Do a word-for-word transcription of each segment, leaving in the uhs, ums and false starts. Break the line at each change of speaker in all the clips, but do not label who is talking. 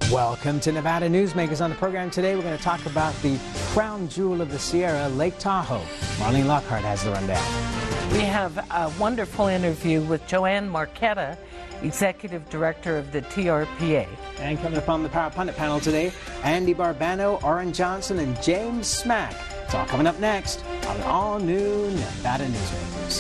Welcome to Nevada Newsmakers. On the program today, we're going to talk about the crown jewel of the Sierra, Lake Tahoe. Marlene Lockhart has the rundown.
We have a wonderful interview with Joanne Marchetta, Executive Director of the T R P A.
And coming up on the Power Pundit panel today, Andy Barbano, Orrin Johnson, and James Smack. It's all coming up next on an all-new Nevada Newsmakers.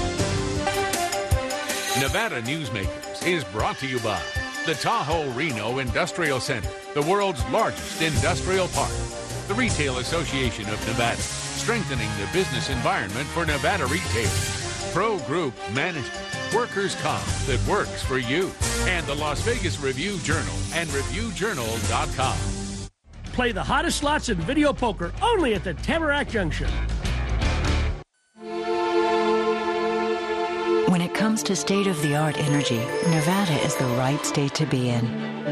Nevada Newsmakers is brought to you by the Tahoe Reno Industrial Center, the world's largest industrial park. The Retail Association of Nevada, strengthening the business environment for Nevada retailers. Pro Group Management, workers' comp that works for you. And the Las Vegas Review-Journal and Review Journal dot com.
Play the hottest slots in video poker only at the Tamarack Junction.
When it comes to state-of-the-art energy, Nevada is the right state to be in.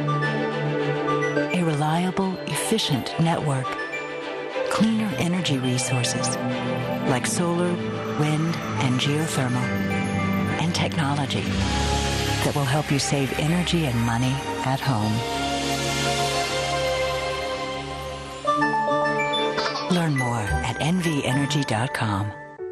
A reliable, efficient network. Cleaner energy resources like solar, wind, and geothermal. And technology that will help you save energy and money at home. Learn more at N V energy dot com.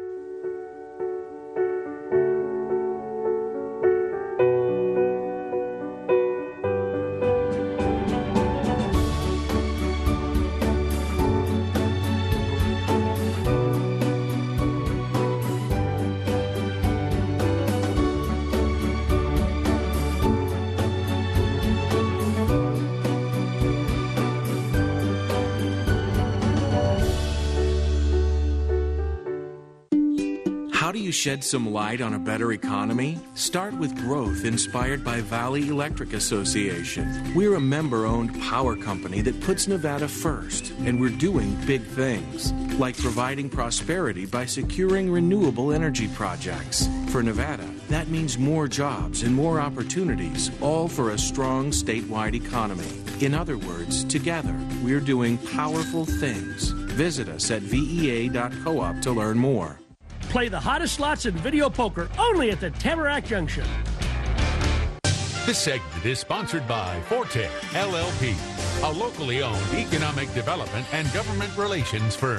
How do you shed some light on a better economy? Start with growth inspired by Valley Electric Association. We're a member-owned power company that puts Nevada first, and we're doing big things, like providing prosperity by securing renewable energy projects. For Nevada, that means more jobs and more opportunities, all for a strong statewide economy. In other words, together, we're doing powerful things. Visit us at V E A dot coop to learn more.
Play the hottest slots in video poker only at the Tamarack Junction.
This segment is sponsored by Forte L L P, a locally owned economic development and government relations firm.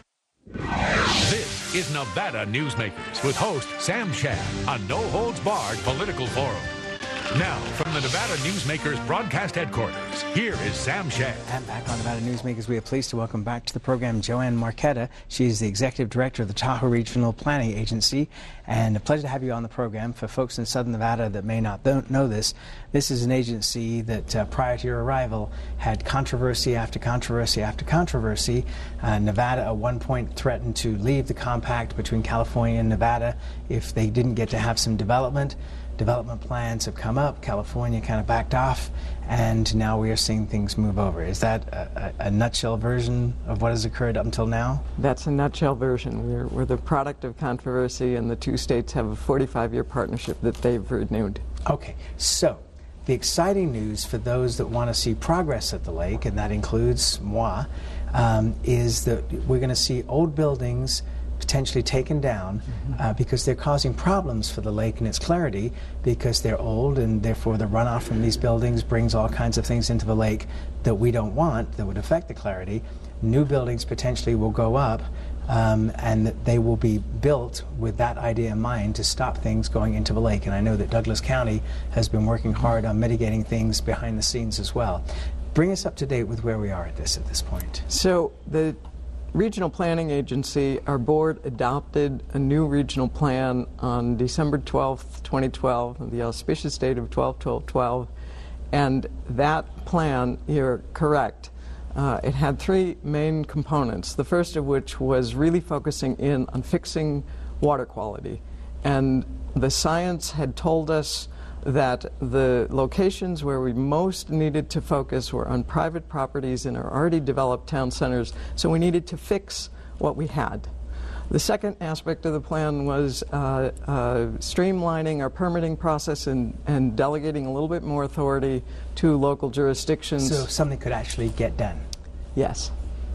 This is Nevada Newsmakers with host Sam Shad, a no-holds-barred political forum. Now, from the Nevada Newsmakers broadcast headquarters, here is Sam Shad.
And back on Nevada Newsmakers, we are pleased to welcome back to the program Joanne Marchetta. She is the Executive Director of the Tahoe Regional Planning Agency. And a pleasure to have you on the program. For folks in Southern Nevada that may not know this, this is an agency that uh, prior to your arrival had controversy after controversy after controversy. Uh, Nevada at one point threatened to leave the compact between California and Nevada if they didn't get to have some development. Development plans have come up, California kind of backed off, and now we are seeing things move over. Is that a, a, a nutshell version of what has occurred up until now?
That's a nutshell version. We're, we're the product of controversy, and the two states have a forty-five year partnership that they've renewed.
Okay, so the exciting news for those that want to see progress at the lake, and that includes moi, um, is that we're going to see old buildings potentially taken down uh, because they're causing problems for the lake and its clarity because they're old, and therefore the runoff from these buildings brings all kinds of things into the lake that we don't want, that would affect the clarity. New buildings potentially will go up, um, and that they will be built with that idea in mind to stop things going into the lake. And I know that Douglas County has been working hard on mitigating things behind the scenes as well. Bring us up to date with where we are at this at this point.
So the Regional Planning Agency, our board adopted a new regional plan on December twelfth, twenty twelve, the auspicious date of twelve twelve twelve, and that plan, you're correct, uh, it had three main components, the first of which was really focusing in on fixing water quality. And the science had told us that the locations where we most needed to focus were on private properties in our already developed town centers, so we needed to fix what we had. The second aspect of the plan was uh, uh, streamlining our permitting process and, and delegating a little bit more authority to local jurisdictions.
So something could actually get done.
Yes.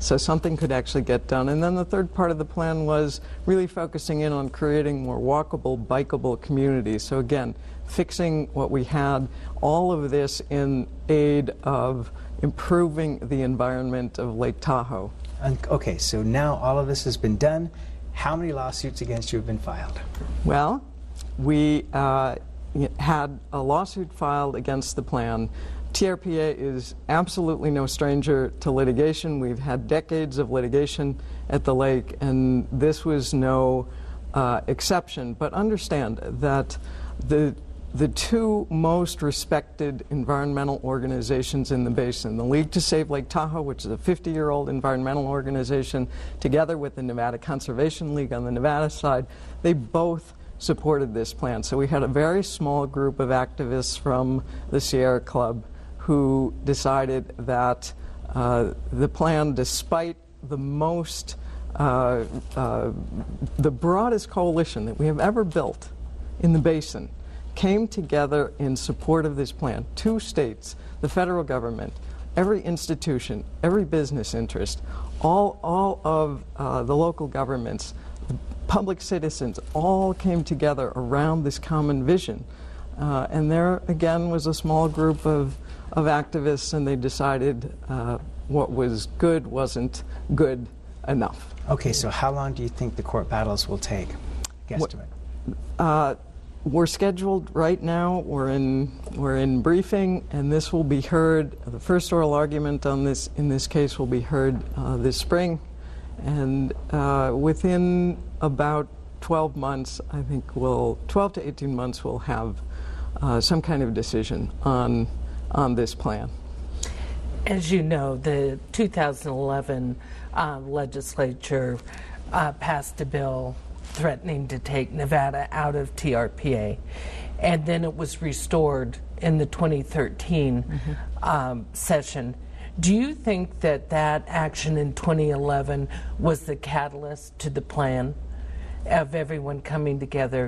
so something could actually get done. And then the third part of the plan was really focusing in on creating more walkable, bikeable communities. So again, fixing what we had, all of this in aid of improving the environment of Lake Tahoe.
Okay, so now all of this has been done. How many lawsuits against you have been filed?
Well, we uh, had a lawsuit filed against the plan. T R P A is absolutely no stranger to litigation. We've had decades of litigation at the lake, and this was no uh, exception. But understand that the The two most respected environmental organizations in the basin, the League to Save Lake Tahoe, which is a fifty-year-old environmental organization, together with the Nevada Conservation League on the Nevada side, they both supported this plan. So we had a very small group of activists from the Sierra Club who decided that uh, the plan, despite the most, uh, uh, the broadest coalition that we have ever built in the basin, came together in support of this plan. Two states, the federal government, every institution, every business interest, all, all of uh, the local governments, the public citizens, all came together around this common vision. Uh, and there, again, was a small group of, of activists, and they decided uh, what was good wasn't good enough.
Okay, so how long do you think the court battles will take? Guesstimate.
Uh, We're scheduled right now. We're in we're in briefing, and this will be heard. The first oral argument on this in this case will be heard uh, this spring, and uh, within about twelve months, I think we'll twelve to eighteen months, we'll have uh, some kind of decision on on this plan.
As you know, the two thousand eleven uh, legislature uh, passed a bill threatening to take Nevada out of T R P A, and then it was restored in the twenty thirteen mm-hmm. um, session. Do you think that that action in twenty eleven was the catalyst to the plan of everyone coming together?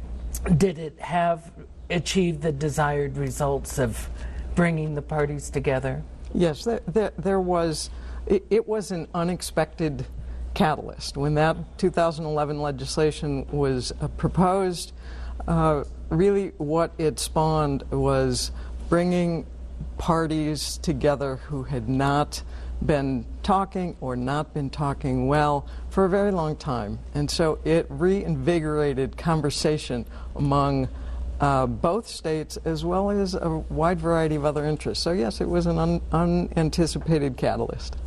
Did it have achieved the desired results of bringing the parties together?
Yes, there, there, there was. It, it was an unexpected catalyst. When that two thousand eleven legislation was uh, proposed, uh, really what it spawned was bringing parties together who had not been talking or not been talking well for a very long time. And so it reinvigorated conversation among uh, both states as well as a wide variety of other interests. So yes, it was an un- unanticipated catalyst.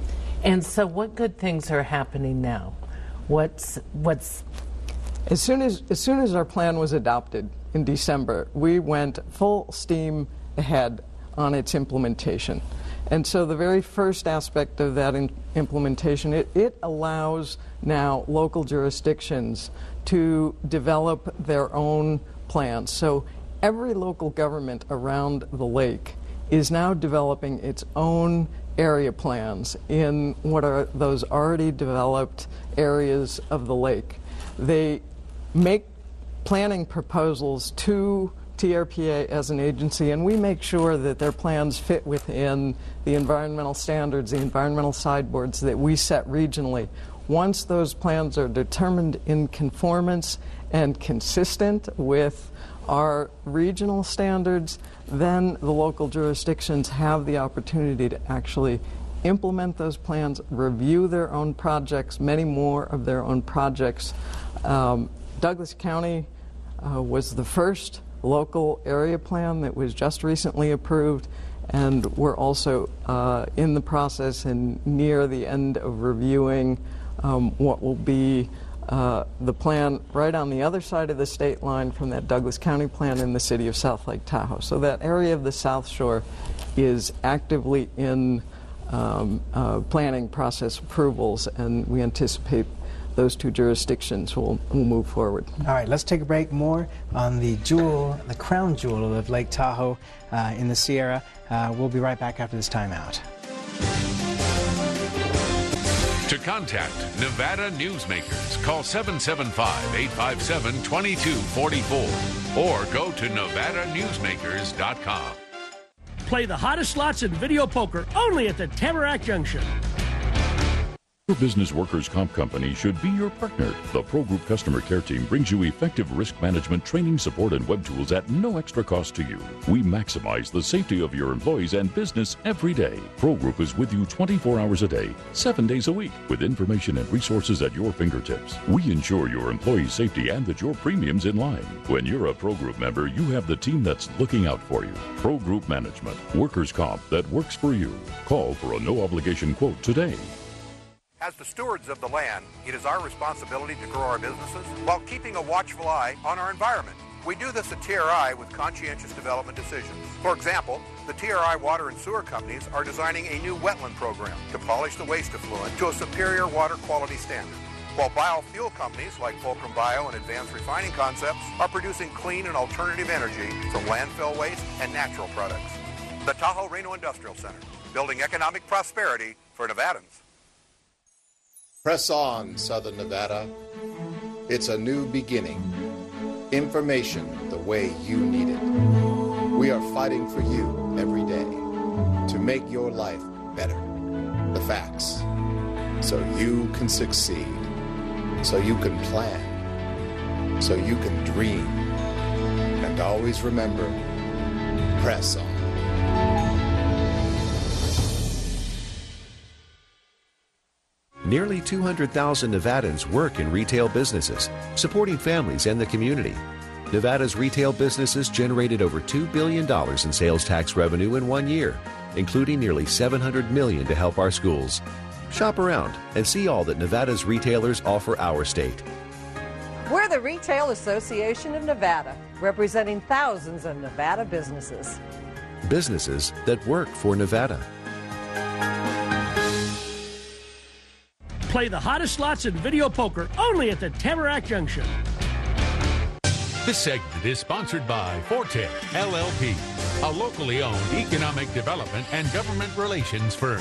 And so what good things are happening now? What's what's
as soon as as soon as our plan was adopted in December, we went full steam ahead on its implementation. And so the very first aspect of that in implementation, it, it allows now local jurisdictions to develop their own plans. So every local government around the lake is now developing its own area plans in what are those already developed areas of the lake. They make planning proposals to T R P A as an agency, and we make sure that their plans fit within the environmental standards, the environmental sideboards that we set regionally. Once those plans are determined in conformance and consistent with our regional standards, then the local jurisdictions have the opportunity to actually implement those plans, review their own projects, many more of their own projects. Um, Douglas County uh, was the first local area plan that was just recently approved, and we're also uh, in the process and near the end of reviewing um, what will be Uh, the plan right on the other side of the state line from that Douglas County plan in the city of South Lake Tahoe. So that area of the South Shore is actively in um, uh, planning process approvals, and we anticipate those two jurisdictions will, will move forward.
All right, let's take a break. More on the jewel, the crown jewel of Lake Tahoe uh, in the Sierra. Uh, we'll be right back after this timeout.
To contact Nevada Newsmakers, call seven seven five, eight five seven, two two four four or go to nevada newsmakers dot com.
Play the hottest slots in video poker only at the Tamarack Junction.
Your business workers' comp company should be your partner. The Pro Group customer care team brings you effective risk management training, support, and web tools at no extra cost to you. We maximize the safety of your employees and business every day. Pro Group is with you twenty-four hours a day, seven days a week, with information and resources at your fingertips. We ensure your employees' safety and that your premium's in line. When you're a Pro Group member, you have the team that's looking out for you. Pro Group Management, workers' comp that works for you. Call for a no-obligation quote today.
As the stewards of the land, it is our responsibility to grow our businesses while keeping a watchful eye on our environment. We do this at T R I with conscientious development decisions. For example, the T R I water and sewer companies are designing a new wetland program to polish the waste effluent to a superior water quality standard, while biofuel companies like Fulcrum Bio and Advanced Refining Concepts are producing clean and alternative energy from landfill waste and natural products. The Tahoe Reno Industrial Center, building economic prosperity for Nevadans.
Press on, Southern Nevada. It's a new beginning. Information the way you need it. We are fighting for you every day to make your life better. The facts. So you can succeed. So you can plan. So you can dream. And always remember, press on.
Nearly two hundred thousand Nevadans work in retail businesses, supporting families and the community. Nevada's retail businesses generated over two billion dollars in sales tax revenue in one year, including nearly seven hundred million dollars to help our schools. Shop around and see all that Nevada's retailers offer our state.
We're the Retail Association of Nevada, representing thousands of Nevada businesses.
Businesses that work for Nevada.
Play the hottest slots in video poker only at the Tamarack Junction.
This segment is sponsored by Forte L L P, a locally owned economic development and government relations firm.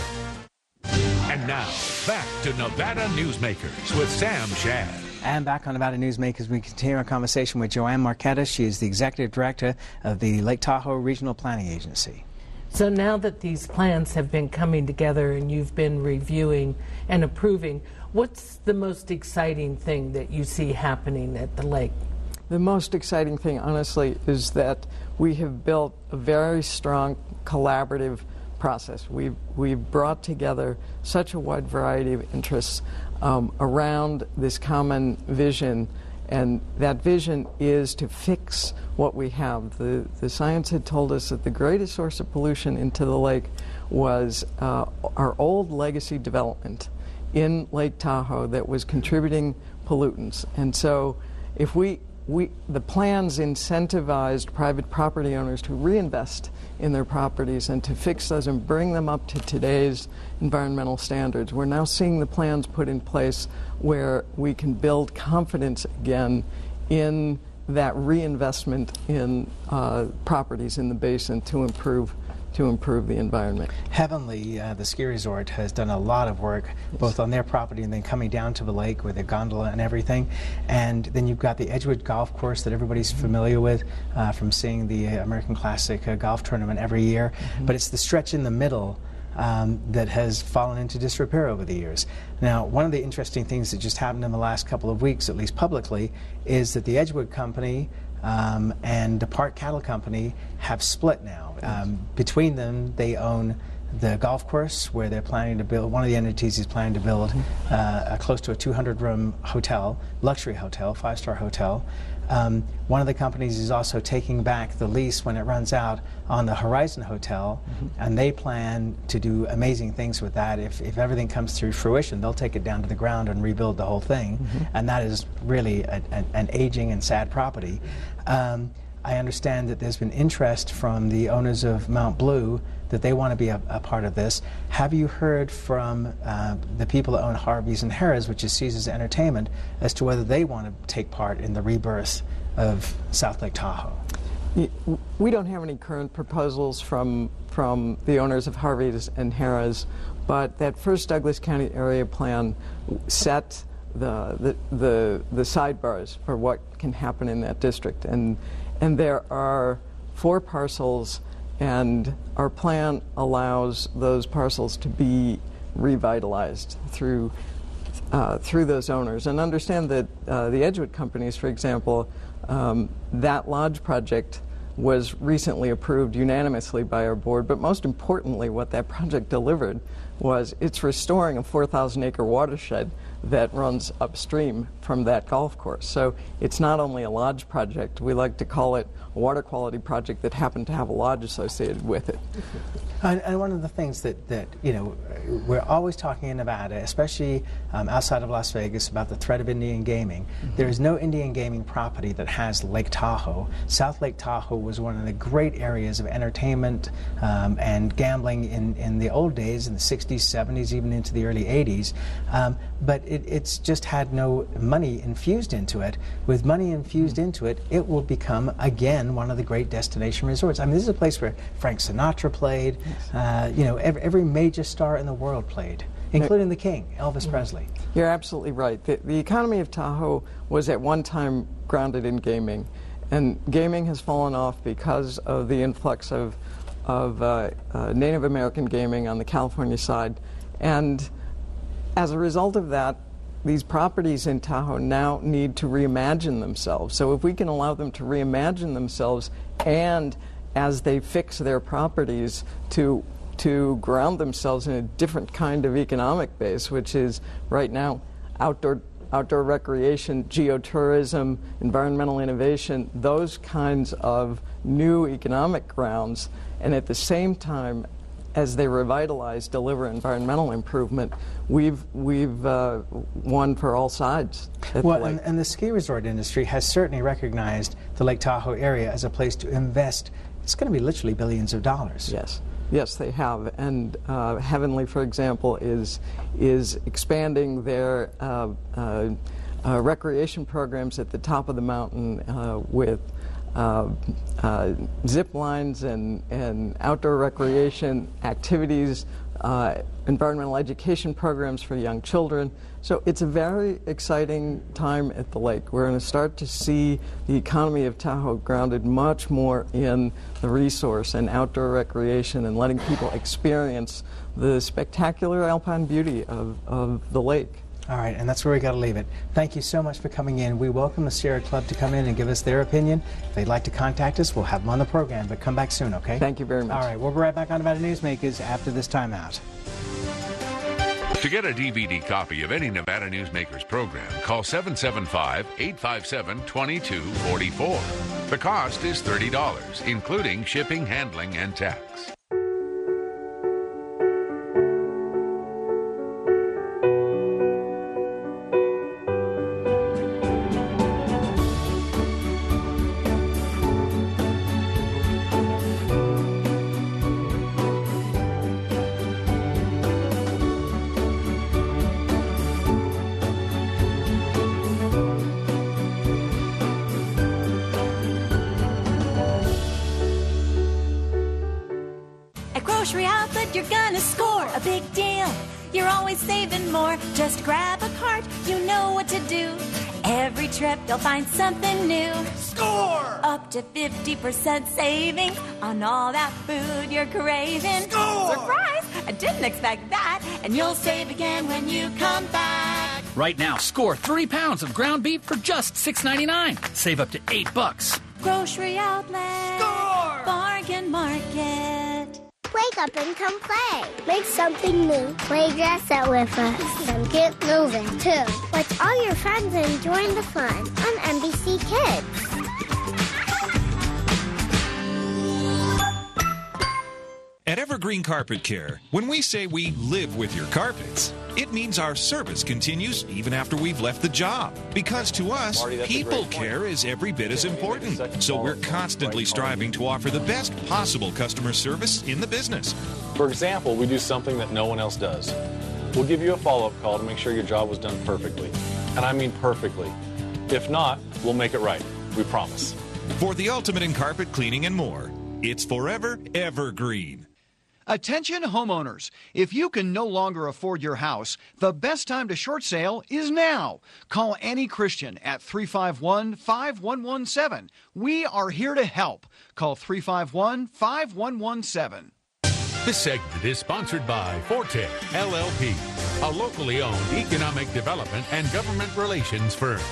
And now, back to Nevada Newsmakers with Sam Shad.
And back on Nevada Newsmakers, we continue our conversation with Joanne Marquetta. She is the Executive Director of the Lake Tahoe Regional Planning Agency.
So now that these plans have been coming together and you've been reviewing and approving, what's the most exciting thing that you see happening at the lake?
The most exciting thing, honestly, is that we have built a very strong collaborative process. We've, we've brought together such a wide variety of interests um, around this common vision, and that vision is to fix what we have. The, the science had told us that the greatest source of pollution into the lake was uh, our old legacy development in Lake Tahoe that was contributing pollutants. And so if we, we the plans incentivized private property owners to reinvest in their properties and to fix those and bring them up to today's environmental standards. We're now seeing the plans put in place where we can build confidence again in that reinvestment in uh, properties in the basin to improve to improve the environment.
Heavenly, uh, the ski resort, has done a lot of work, both on their property and then coming down to the lake with a gondola and everything. And then you've got the Edgewood Golf Course that everybody's familiar with uh, from seeing the American Classic uh, golf tournament every year. Mm-hmm. But it's the stretch in the middle Um, that has fallen into disrepair over the years. Now, one of the interesting things that just happened in the last couple of weeks, at least publicly, is that the Edgewood Company um, and the Park Cattle Company have split now. Um, between them, they own the golf course, where they're planning to build, one of the entities is planning to build uh, a close to a two hundred room hotel, luxury hotel, five-star hotel. Um, one of the companies is also taking back the lease when it runs out on the Horizon Hotel, mm-hmm. and they plan to do amazing things with that. If, if everything comes to fruition, they'll take it down to the ground and rebuild the whole thing, mm-hmm. and that is really a, a, an aging and sad property. Um, I understand that there's been interest from the owners of Mount Blue that they want to be a, a part of this. Have you heard from uh, the people that own Harvey's and Harrah's, which is Caesars Entertainment, as to whether they want to take part in the rebirth of South Lake Tahoe?
We don't have any current proposals from from the owners of Harvey's and Harrah's, but that first Douglas County area plan set the the the, the sidebars for what can happen in that district, and and there are four parcels, and our plan allows those parcels to be revitalized through uh, through those owners. And understand that uh, the Edgewood companies, for example, um, that lodge project was recently approved unanimously by our board, but most importantly, what that project delivered was it's restoring a four thousand acre watershed that runs upstream from that golf course. So it's not only a lodge project, we like to call it a water quality project that happened to have a lodge associated with it.
And, and one of the things that, that, you know, we're always talking in Nevada, especially um, outside of Las Vegas, about the threat of Indian gaming. Mm-hmm. There is no Indian gaming property that has Lake Tahoe. South Lake Tahoe was one of the great areas of entertainment um, and gambling in, in the old days, in the sixties, seventies, even into the early eighties. Um, but it, it's just had no money infused into it. With money infused mm-hmm. into it, it will become, again, one of the great destination resorts. I mean, this is a place where Frank Sinatra played. Uh, you know, every, every major star in the world played, including the king, Elvis mm-hmm. Presley.
You're absolutely right. The, the economy of Tahoe was at one time grounded in gaming, and gaming has fallen off because of the influx of, of uh, uh, Native American gaming on the California side. And as a result of that, these properties in Tahoe now need to reimagine themselves. So if we can allow them to reimagine themselves, and as they fix their properties to to ground themselves in a different kind of economic base, which is right now outdoor outdoor recreation, geotourism, environmental innovation, those kinds of new economic grounds, and at the same time, as they revitalize, deliver environmental improvement, we've we've uh, won for all sides.
Well, and, and the ski resort industry has certainly recognized the Lake Tahoe area as a place to invest. It's going to be literally billions of dollars.
Yes, yes, they have. And uh, Heavenly, for example, is is expanding their uh, uh, uh, recreation programs at the top of the mountain uh, with uh, uh, zip lines and and outdoor recreation activities, uh, environmental education programs for young children. So it's a very exciting time at the lake. We're going to start to see the economy of Tahoe grounded much more in the resource and outdoor recreation and letting people experience the spectacular alpine beauty of, of the lake.
All right, and that's where we got to leave it. Thank you so much for coming in. We welcome the Sierra Club to come in and give us their opinion. If they'd like to contact us, we'll have them on the program, but come back soon, okay?
Thank you very much.
All right, we'll be right back on Nevada Newsmakers after this timeout.
To get a D V D copy of any Nevada Newsmakers program, call seven seven five, eight five seven, two two four four. The cost is thirty dollars, including shipping, handling, and tax.
Grocery Outlet, you're gonna score a big deal. You're always saving more. Just grab a cart, you know what to do. Every trip you'll find something new. Score! Up to fifty percent savings on all that food you're craving. Score! Surprise! I didn't expect that. And you'll save again when you come back.
Right now, score three pounds of ground beef for just six ninety-nine. Save up to eight bucks.
Grocery Outlet. Score! Bargain Market.
Wake up and come play. Make something new. Play dress up with us. And get moving, too. Watch all your friends and join the fun on N B C Kids.
At Evergreen Carpet Care, when we say we live with your carpets, it means our service continues even after we've left the job. Because to us, Marty, people care is every bit as important. So we're constantly striving to offer the best possible customer service in the business.
For example, we do something that no one else does. We'll give you a follow-up call to make sure your job was done perfectly. And I mean perfectly. If not, we'll make it right. We promise.
For the ultimate in carpet cleaning and more, it's forever Evergreen.
Attention homeowners, if you can no longer afford your house, the best time to short sale is now. Call Annie Christian at three five one, five one one seven. We are here to help. Call three five one, five one one seven.
This segment is sponsored by Forte, L L P. a locally owned economic development and government relations firm.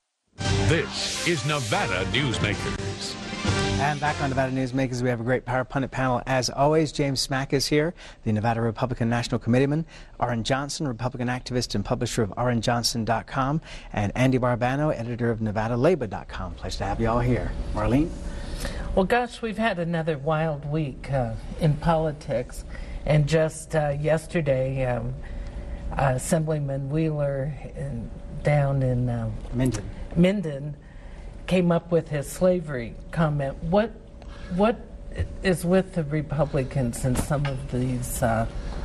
This is Nevada Newsmakers.
And back on Nevada Newsmakers, we have a great Power Pundit panel. As always, James Smack is here, the Nevada Republican National Committeeman, Aaron Johnson, Republican activist and publisher of aaron johnson dot com, and Andy Barbano, editor of nevada labor dot com. Pleasure to have you all here. Marlene?
Well, gosh, we've had another wild week uh, in politics. And just uh, yesterday, um, uh, Assemblyman Wheeler in, down in um,
Minden.
Minden came up with his slavery comment. What what is with the Republicans in some of these? Uh,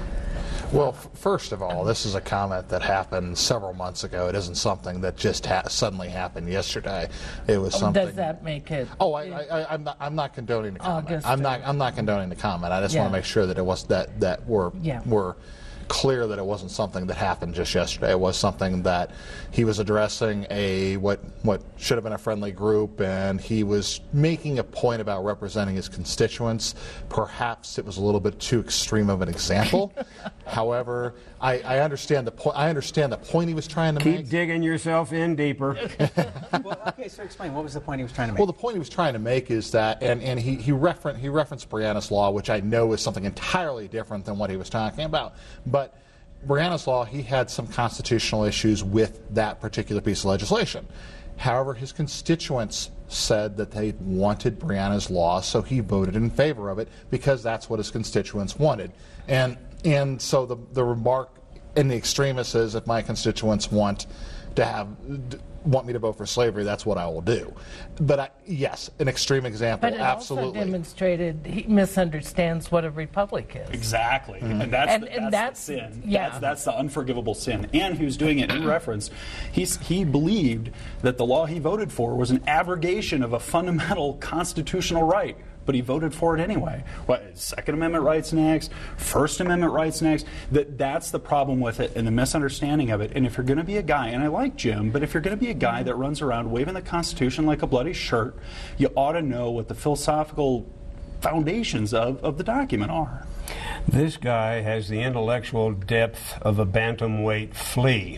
well, f- first of all, this is a comment that happened several months ago. It isn't something that just ha- suddenly happened yesterday. It was something.
Does that make it?
Oh, I, I, I'm not. I'm not condoning the comment.
August
I'm not. I'm not condoning the comment. I just
Yeah.
want to make sure that it was that that we're
Yeah.
we're clear that it wasn't something that happened just yesterday. It was something that he was addressing a what what should have been a friendly group, and he was making a point about representing his constituents. Perhaps it was a little bit too extreme of an example. However, I, I understand the point. I understand the point he was trying to
Keep
make.
digging yourself in deeper.
Well, okay, so explain. What was the point he was trying to make?
Well, the point he was trying to make is that, and, and he, he, referen- he referenced Brianna's Law, which I know is something entirely different than what he was talking about. But Brianna's Law, he had some constitutional issues with that particular piece of legislation. However, his constituents said that they wanted Brianna's Law, so he voted in favor of it because that's what his constituents wanted. And and so the, the remark in the extremist is, if my constituents want to have want me to vote for slavery, that's what I will do. But I, yes, an extreme example,
but it
absolutely.
also demonstrated he misunderstands what a republic is.
Exactly,
Mm-hmm.
and that's
And-
the,
and
that's,
that's-
the sin.
yeah.
That's, that's the unforgivable sin. And he was doing it in reference. He's, he believed that the law he voted for was an abrogation of a fundamental constitutional right. But he voted for it anyway. What, Second Amendment rights next, First Amendment rights next. That that's the problem with it and the misunderstanding of it. And if you're going to be a guy, and I like Jim, but if you're going to be a guy that runs around waving the Constitution like a bloody shirt, you ought to know what the philosophical foundations of, of the document are.
This guy has the intellectual depth of a bantamweight flea.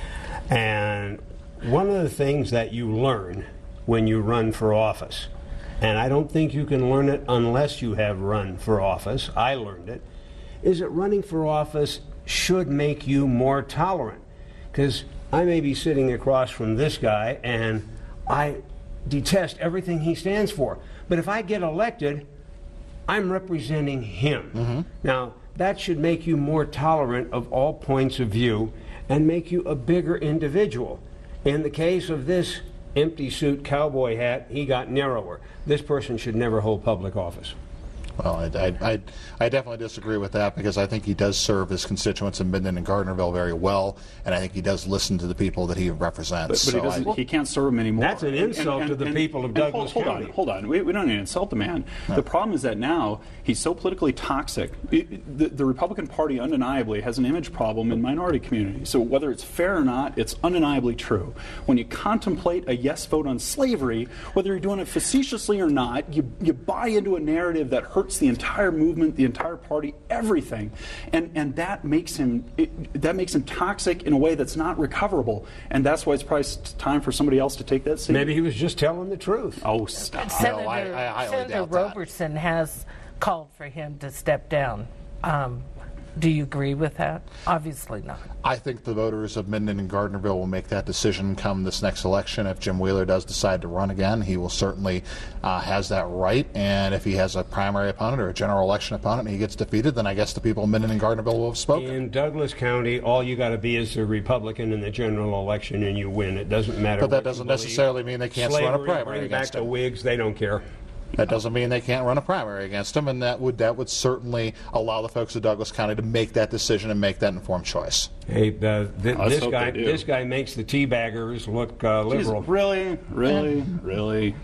And one of the things that you learn when you run for office, and I don't think you can learn it unless you have run for office, I learned it, is that running for office should make you more tolerant. Because I may be sitting across from this guy and I detest everything he stands for. But if I get elected, I'm representing him.
Mm-hmm.
Now, that should make you more tolerant of all points of view and make you a bigger individual. In the case of this empty suit cowboy hat, he got narrower. This person should never hold public office.
Well, I, I, I, I definitely disagree with that because I think he does serve his constituents in Minden and Gardnerville very well, and I think he does listen to the people that he represents.
But, but
so
he, doesn't,
I,
he can't serve them anymore.
That's an insult
And- and-
to the
and-
people of
and
Douglas
hold, hold
County.
on, hold on. We, we don't need to insult the man.
No.
The problem is that now he's so politically toxic. It, the, the Republican Party undeniably has an image problem in minority communities. So whether it's fair or not, it's undeniably true. When you contemplate a yes vote on slavery, whether you're doing it facetiously or not, you, you buy into a narrative that hurts the entire movement, the entire party, everything, and and that makes him it, that makes him toxic in a way that's not recoverable, and that's why it's probably time for somebody else to take that seat.
Maybe he was just telling the truth.
Oh, stop!
Senator,
No, I- I highly
Senator
doubt that.
Robertson has called for him to step down. Um, do you agree with that? Obviously not.
I think the voters of Minden and Gardnerville will make that decision come this next election. If Jim Wheeler does decide to run again, he will certainly uh, has that right. And if he has a primary opponent or a general election opponent and he gets defeated, then I guess the people of Minden and Gardnerville will have spoken.
In Douglas County, all you got to be is a Republican in the general election and you win. It doesn't matter.
But that
what you
doesn't
believe.
necessarily mean they can't
Slavery,
run a primary
bring back
against
the
him.
Whigs, they don't care.
That doesn't mean they can't run a primary against him, and that would that would certainly allow the folks of Douglas County to make that decision and make that informed choice.
Hey, uh, th-
Let's
this
hope
guy,
they do.
this guy makes the teabaggers look uh, liberal.
Jeez, really, really, really.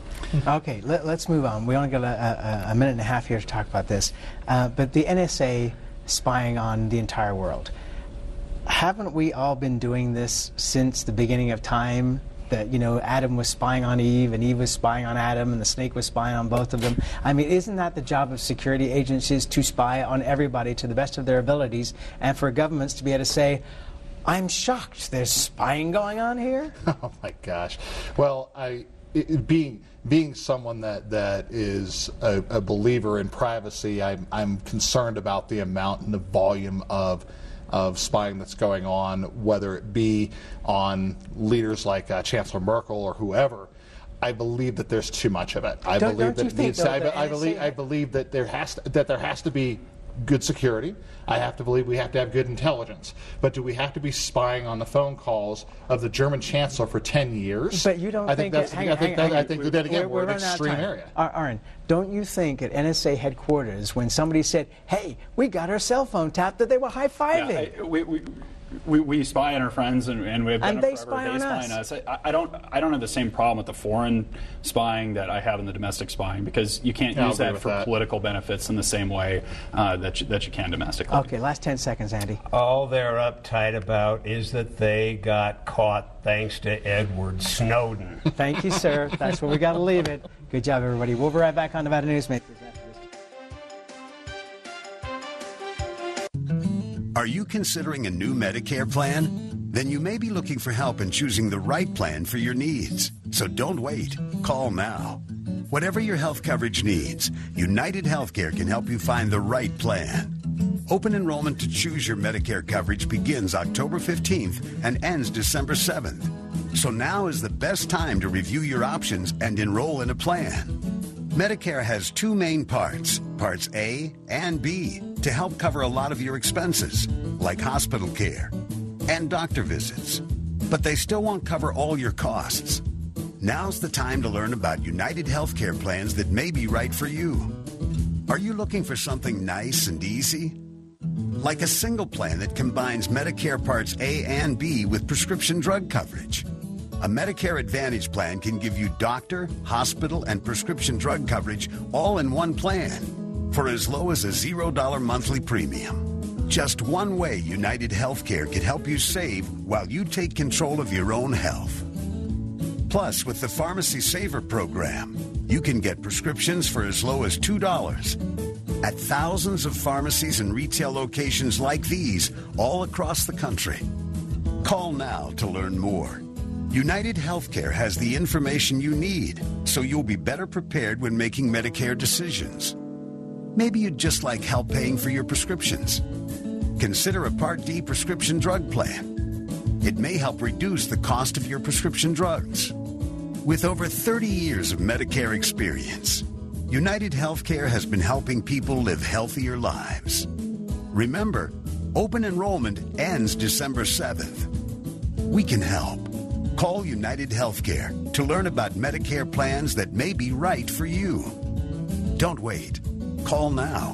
Okay, let, let's move on. We only got a, a, a minute and a half here to talk about this. Uh, but the N S A spying on the entire world. Haven't we all been doing this since the beginning of time? that, you know, Adam was spying on Eve and Eve was spying on Adam and the snake was spying on both of them. I mean, isn't that the job of security agencies, to spy on everybody to the best of their abilities, and for governments to be able to say, I'm shocked there's spying going on here?
Oh my gosh. Well, I it, being being someone that that is a, a believer in privacy, I'm I'm concerned about the amount and the volume of of spying that's going on, whether it be on leaders like uh, Chancellor Merkel or whoever. I believe that there's too much of it. I
Don't-
believe
don't
that
you
it
think,
needs.
though,
I,
that
I
N S A
believe. I believe that there has to, that there has to be good security. I have to believe we have to have good intelligence. But do we have to be spying on the phone calls of the German Chancellor for ten years?
But you don't
I
think,
think that's.
it, hang,
I think
hang,
that.
hang,
I think that again we're,
we're
in an
running out of
extreme
time.
area.
Ar- Aaron, don't you think at N S A headquarters, when somebody said, "Hey, we got our cell phone tapped," that they were high-fiving?
Yeah, I, we, we, we, we spy on our friends, and, and we've done
And
it
they
forever.
spy
They
on
spy
us.
on us. I, I don't. I don't have the same problem with the foreign spying that I have in the domestic spying, because you can't
Yeah, I'll
use
agree
that
with
for
that.
political benefits in the same way uh, that you, that you can domestically.
Okay, last ten seconds, Andy.
All they're uptight about is that they got caught thanks to Edward Snowden.
Thank you, sir. That's where we got to leave it. Good job, everybody. We'll be right back on Nevada Newsmakers.
Are you considering a new Medicare plan? Then you may be looking for help in choosing the right plan for your needs. So don't wait. Call now. Whatever your health coverage needs, United Healthcare can help you find the right plan. Open enrollment to choose your Medicare coverage begins October fifteenth and ends December seventh. So now is the best time to review your options and enroll in a plan. Medicare has two main parts, Parts A and B, to help cover a lot of your expenses, like hospital care and doctor visits. But they still won't cover all your costs. Now's the time to learn about United Healthcare plans that may be right for you. Are you looking for something nice and easy? Like a single plan that combines Medicare Parts A and B with prescription drug coverage. A Medicare Advantage plan can give you doctor, hospital, and prescription drug coverage all in one plan for as low as a zero dollar monthly premium. Just one way United Healthcare can help you save while you take control of your own health. Plus, with the Pharmacy Saver program, you can get prescriptions for as low as two dollars at thousands of pharmacies and retail locations like these all across the country. Call now to learn more. United Healthcare has the information you need, so you'll be better prepared when making Medicare decisions. Maybe you'd just like help paying for your prescriptions. Consider a Part D prescription drug plan. It may help reduce the cost of your prescription drugs. With over thirty years of Medicare experience, United Healthcare has been helping people live healthier lives. Remember, open enrollment ends December seventh. We can help. Call United Healthcare to learn about Medicare plans that may be right for you. Don't wait. Call now.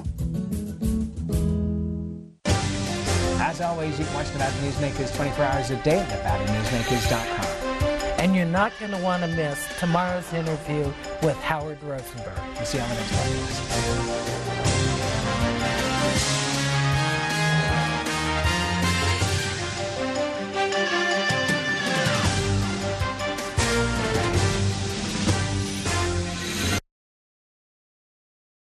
As always, you can watch Nevada Newsmakers twenty-four hours a day at nevada newsmakers dot com.
And you're not going to want to miss tomorrow's interview with Howard Rosenberg.
We'll see you on the next podcast.